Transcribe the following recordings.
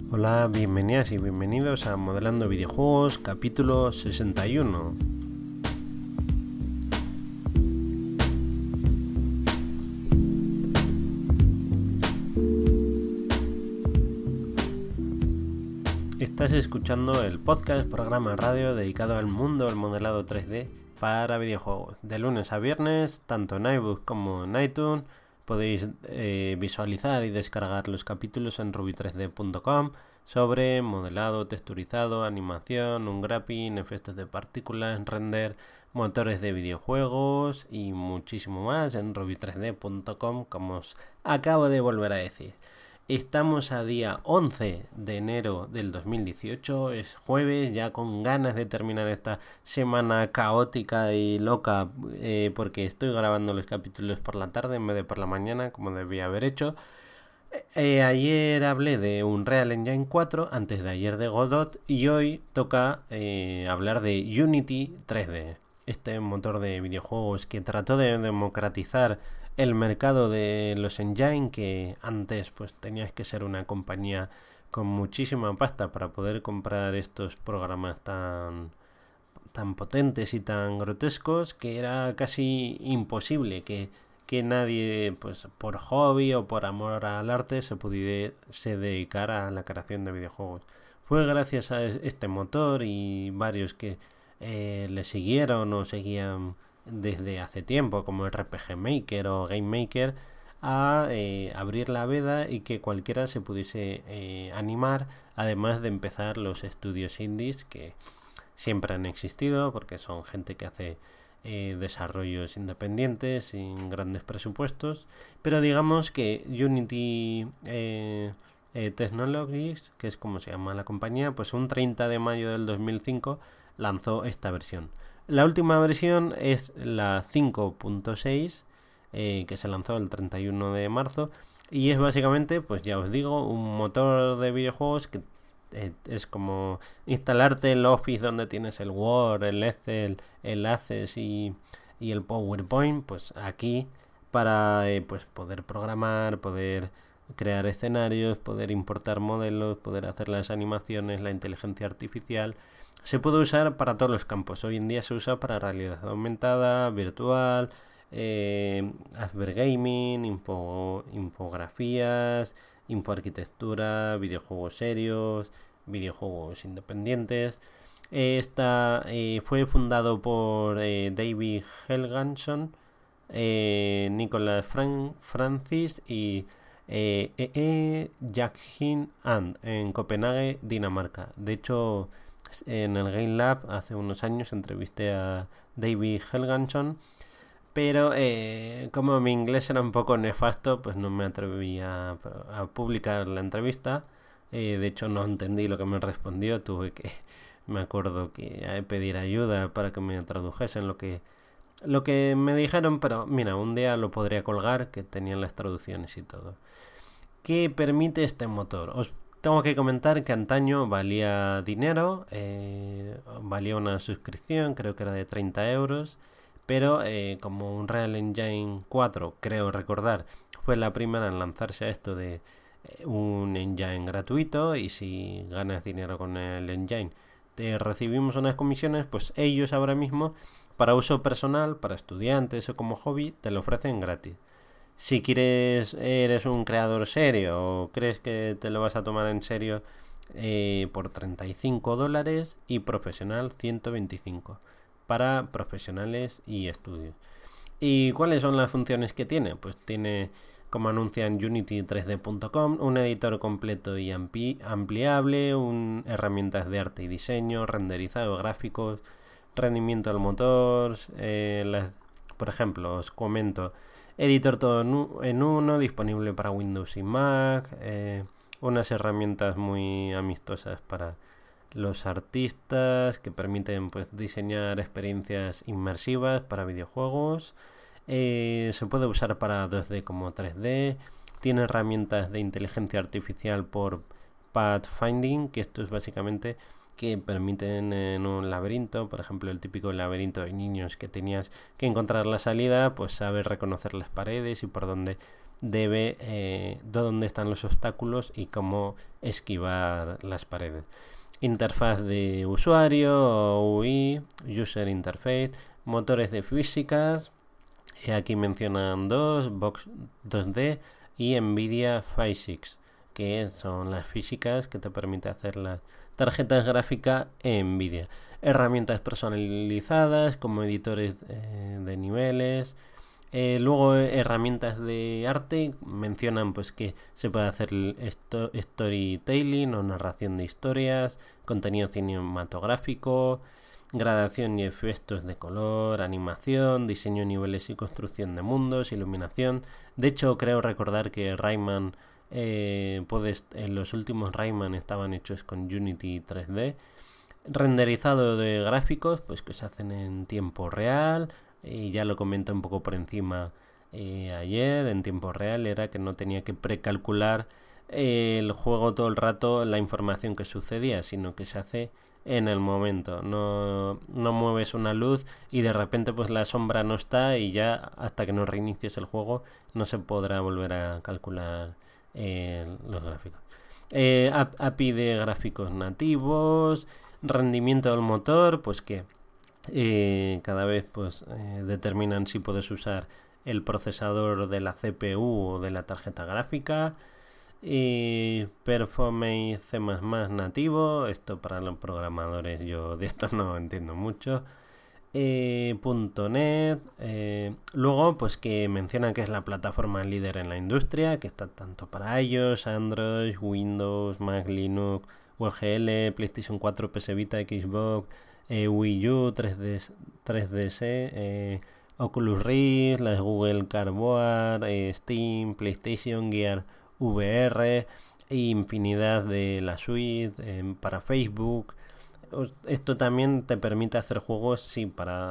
Hola, bienvenidas y bienvenidos a Modelando Videojuegos, capítulo 61. Estás escuchando el podcast, programa de radio dedicado al mundo del modelado 3D para videojuegos. De lunes a viernes, tanto en iBook como en iTunes, podéis visualizar y descargar los capítulos en ruby3d.com sobre modelado, texturizado, animación, unwrapping, efectos de partículas, render, motores de videojuegos y muchísimo más en ruby3d.com, como os acabo de volver a decir. Estamos a día 11 de enero del 2018, es jueves, ya con ganas de terminar esta semana caótica y loca, porque estoy grabando los capítulos por la tarde en vez de por la mañana, como debía haber hecho. Ayer hablé de Unreal Engine 4, antes de ayer de Godot, y hoy toca hablar de Unity 3D, este motor de videojuegos que trató de democratizar el mercado de los engine, que antes pues tenías que ser una compañía con muchísima pasta para poder comprar estos programas tan potentes y tan grotescos que era casi imposible que nadie, pues por hobby o por amor al arte, se dedicara a la creación de videojuegos. Fue gracias a este motor y varios que le siguieron o seguían desde hace tiempo, como RPG Maker o Game Maker, a abrir la veda y que cualquiera se pudiese animar, además de empezar los estudios indies que siempre han existido porque son gente que hace desarrollos independientes sin grandes presupuestos, pero digamos que Unity Technologies, que es como se llama la compañía, pues un 30 de mayo del 2005 lanzó esta versión. La última versión es la 5.6, que se lanzó el 31 de marzo, y es básicamente, pues ya os digo, un motor de videojuegos que es como instalarte el Office donde tienes el Word, el Excel, el Access y el PowerPoint, pues aquí para pues poder programar, poder crear escenarios, poder importar modelos, poder hacer las animaciones, la inteligencia artificial. Se puede usar para todos los campos. Hoy en día se usa para realidad aumentada, virtual, Asper Gaming, infografías, infoarquitectura, videojuegos serios, videojuegos independientes. Fue fundado por David Helgansson, Nicolas Francis y Jack Hin And en Copenhague, Dinamarca. De hecho, en el Game Lab hace unos años entrevisté a David Helgansson, pero como mi inglés era un poco nefasto, pues no me atreví a publicar la entrevista. De hecho, no entendí lo que me respondió. Me acuerdo que pedir ayuda para que me tradujesen lo que me dijeron, pero mira, un día lo podría colgar, que tenían las traducciones y todo. ¿Qué permite este motor? Os tengo que comentar que antaño valía dinero, valía una suscripción, creo que era de 30 euros, pero como Unreal Engine 4, creo recordar, fue la primera en lanzarse a esto de un engine gratuito, y si ganas dinero con el engine te recibimos unas comisiones, pues ellos ahora mismo para uso personal, para estudiantes o como hobby, te lo ofrecen gratis. Si quieres, eres un creador serio o crees que te lo vas a tomar en serio, por $35 y profesional 125 para profesionales y estudios. ¿Y cuáles son las funciones que tiene? Pues tiene, como anuncia en unity3d.com, un editor completo y ampliable, herramientas de arte y diseño, renderizado gráficos, rendimiento del motor, por ejemplo, os comento, editor todo en uno, disponible para Windows y Mac, unas herramientas muy amistosas para los artistas que permiten pues diseñar experiencias inmersivas para videojuegos. Se puede usar para 2D como 3D. Tiene herramientas de inteligencia artificial por pathfinding, que esto es básicamente que permiten en un laberinto, por ejemplo el típico laberinto de niños que tenías que encontrar la salida, pues saber reconocer las paredes y por dónde de dónde están los obstáculos y cómo esquivar las paredes. Interfaz de usuario, UI, User Interface, motores de físicas, y aquí mencionan dos, Box 2D y Nvidia Physics, que son las físicas que te permite hacer las tarjetas gráficas Nvidia. Herramientas personalizadas como editores de niveles. Luego herramientas de arte mencionan pues que se puede hacer storytelling o narración de historias, contenido cinematográfico, gradación y efectos de color, animación, diseño de niveles y construcción de mundos, iluminación. De hecho, creo recordar que Rayman, los últimos Rayman estaban hechos con Unity 3D. Renderizado de gráficos, pues que se hacen en tiempo real. Y ya lo comenté un poco por encima ayer, en tiempo real, era que no tenía que precalcular el juego todo el rato la información que sucedía, sino que se hace en el momento. No mueves una luz y de repente pues la sombra no está y ya hasta que no reinicies el juego no se podrá volver a calcular los gráficos. API de gráficos nativos, rendimiento del motor, pues que cada vez pues determinan si puedes usar el procesador de la CPU o de la tarjeta gráfica. Y Performance C++ nativo, esto para los programadores, yo de esto no entiendo mucho. .NET, luego pues que menciona que es la plataforma líder en la industria, que está tanto para iOS, Android, Windows, Mac, Linux, UGL, PlayStation 4, PS Vita, Xbox, Wii U, 3DS, Oculus Rift, las Google Cardboard, Steam, PlayStation, Gear VR, e infinidad de la suite para Facebook. Esto también te permite hacer juegos, sí,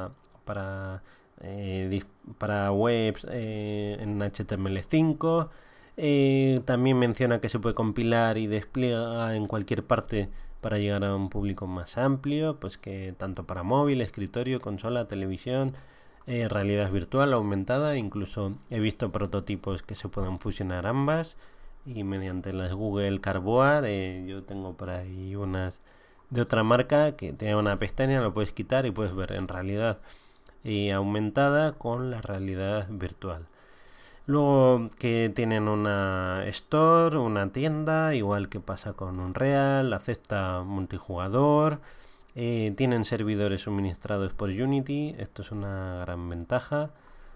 para webs en HTML5. También menciona que se puede compilar y despliega en cualquier parte para llegar a un público más amplio, pues que tanto para móvil, escritorio, consola, televisión, realidad virtual, aumentada, incluso he visto prototipos que se puedan fusionar ambas y mediante las Google Cardboard, yo tengo por ahí unas de otra marca que tiene una pestaña, lo puedes quitar y puedes ver en realidad aumentada con la realidad virtual. Luego que tienen una store, una tienda, igual que pasa con Unreal, acepta multijugador, tienen servidores suministrados por Unity, esto es una gran ventaja.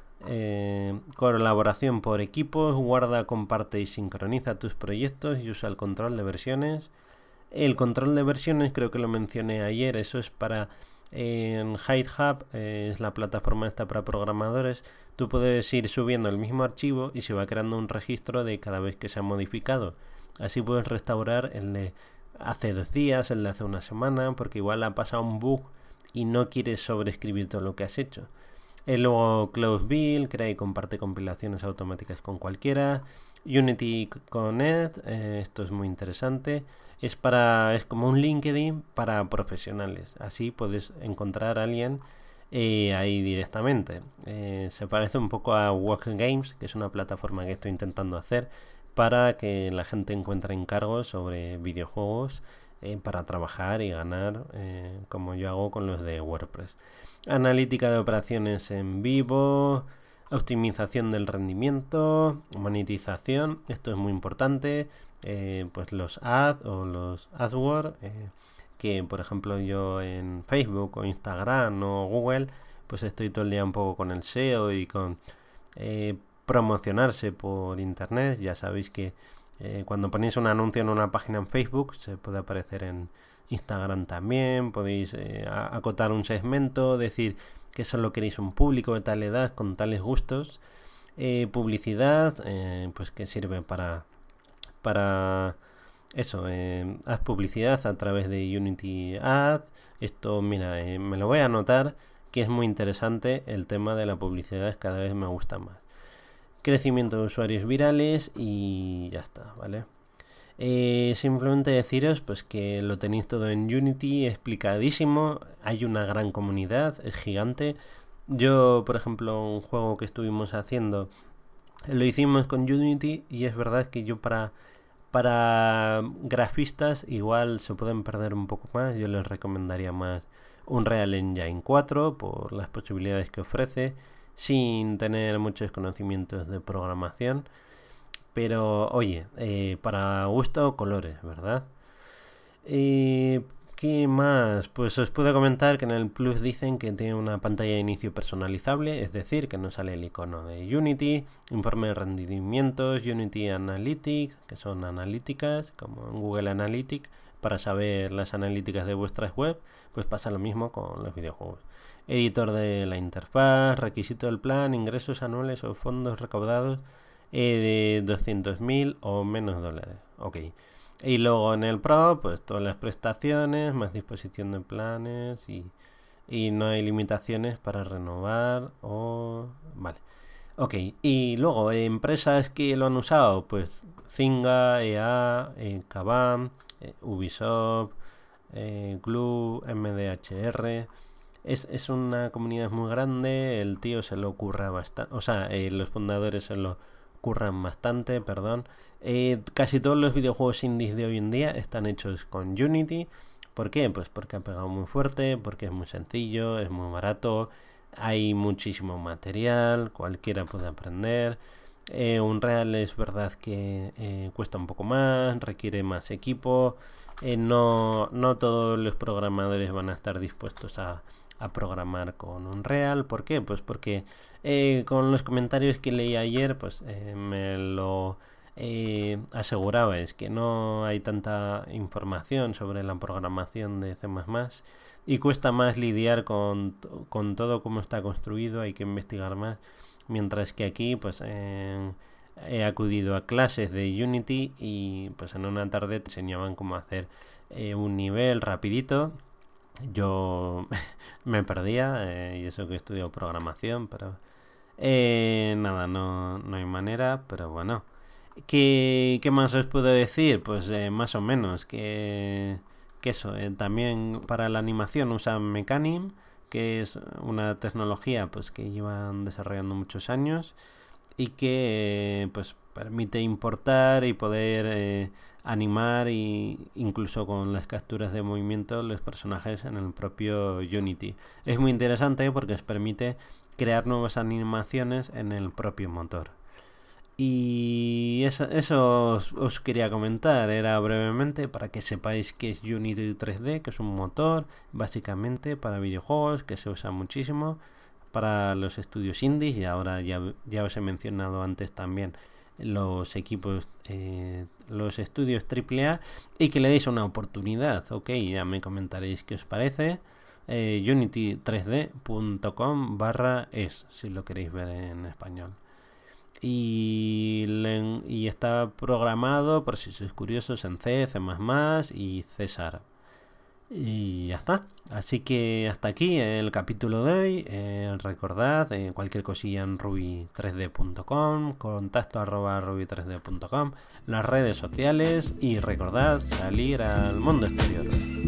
Colaboración por equipos, guarda, comparte y sincroniza tus proyectos y usa el control de versiones. El control de versiones creo que lo mencioné ayer, eso es para en GitHub, es la plataforma esta para programadores. Tú puedes ir subiendo el mismo archivo y se va creando un registro de cada vez que se ha modificado. Así puedes restaurar el de hace 2 días, el de hace una semana, porque igual ha pasado un bug y no quieres sobreescribir todo lo que has hecho. Luego Close Build, crea y comparte compilaciones automáticas con cualquiera. Unity Connect, esto es muy interesante. Es como un LinkedIn para profesionales. Así puedes encontrar a alguien ahí directamente. Se parece un poco a Work Games, que es una plataforma que estoy intentando hacer para que la gente encuentre encargos sobre videojuegos para trabajar y ganar, como yo hago con los de WordPress. Analítica de operaciones en vivo, optimización del rendimiento, monetización, esto es muy importante. Pues los ads o los AdWords, que por ejemplo yo en Facebook o Instagram o Google, pues estoy todo el día un poco con el SEO y con promocionarse por internet. Ya sabéis que cuando ponéis un anuncio en una página en Facebook se puede aparecer en Instagram también. Podéis acotar un segmento, decir que solo queréis un público de tal edad con tales gustos. Publicidad, pues que sirve para eso, haz publicidad a través de Unity Ad. Esto, mira, me lo voy a anotar, que es muy interesante el tema de la publicidad, cada vez me gusta más. Crecimiento de usuarios virales y ya está, ¿vale? Simplemente deciros pues que lo tenéis todo en Unity explicadísimo, hay una gran comunidad, es gigante. Yo, por ejemplo, un juego que estuvimos haciendo Lo hicimos con Unity y es verdad que yo para grafistas igual se pueden perder un poco más. Yo les recomendaría más Unreal Engine 4 por las posibilidades que ofrece sin tener muchos conocimientos de programación. Pero oye, para gusto colores, ¿verdad? Eh, ¿Qué más? Pues os puedo comentar que en el Plus dicen que tiene una pantalla de inicio personalizable, es decir, que no sale el icono de Unity, informe de rendimientos, Unity Analytics, que son analíticas, como en Google Analytics, para saber las analíticas de vuestras web, pues pasa lo mismo con los videojuegos. Editor de la interfaz, requisito del plan, ingresos anuales o fondos recaudados de 200.000 o menos dólares. Ok. Y luego en el Pro, pues todas las prestaciones, más disposición de planes y no hay limitaciones para renovar o... Vale. Ok, y luego empresas que lo han usado, pues Zynga, EA, Kabam, Ubisoft, Glue, MDHR. Es una comunidad muy grande, el tío se lo curra bastante, o sea, los fundadores se lo curran bastante, perdón. Casi todos los videojuegos indies de hoy en día están hechos con Unity. ¿Por qué? Pues porque ha pegado muy fuerte, porque es muy sencillo, es muy barato, hay muchísimo material, cualquiera puede aprender. Unreal es verdad que cuesta un poco más, requiere más equipo. No todos los programadores van a estar dispuestos a programar con Unreal. ¿Por qué? Pues porque con los comentarios que leí ayer, pues me lo aseguraba, es que no hay tanta información sobre la programación de C++ y cuesta más lidiar con todo cómo está construido, hay que investigar más, mientras que aquí pues he acudido a clases de Unity y pues en una tarde te enseñaban cómo hacer un nivel rapidito. Yo me perdía, y eso que estudio programación, pero nada, no hay manera, pero bueno. ¿Qué más os puedo decir? Pues más o menos que eso. También para la animación usan Mecanim, que es una tecnología pues que llevan desarrollando muchos años y que pues permite importar y poder animar y incluso con las capturas de movimiento los personajes en el propio Unity. Es muy interesante porque os permite crear nuevas animaciones en el propio motor. Y eso os quería comentar, era brevemente para que sepáis que es Unity 3D, que es un motor básicamente para videojuegos que se usa muchísimo para los estudios indies y ahora ya os he mencionado antes también los equipos, los estudios AAA y que le deis una oportunidad, ok, ya me comentaréis qué os parece. Unity3d.com/es si lo queréis ver en español y está programado, por si sois curiosos, en C, C++ y César. Y ya está. Así que hasta aquí el capítulo de hoy. Recordad, cualquier cosilla en ruby3d.com, contacto arroba ruby3d.com, las redes sociales y recordad salir al mundo exterior.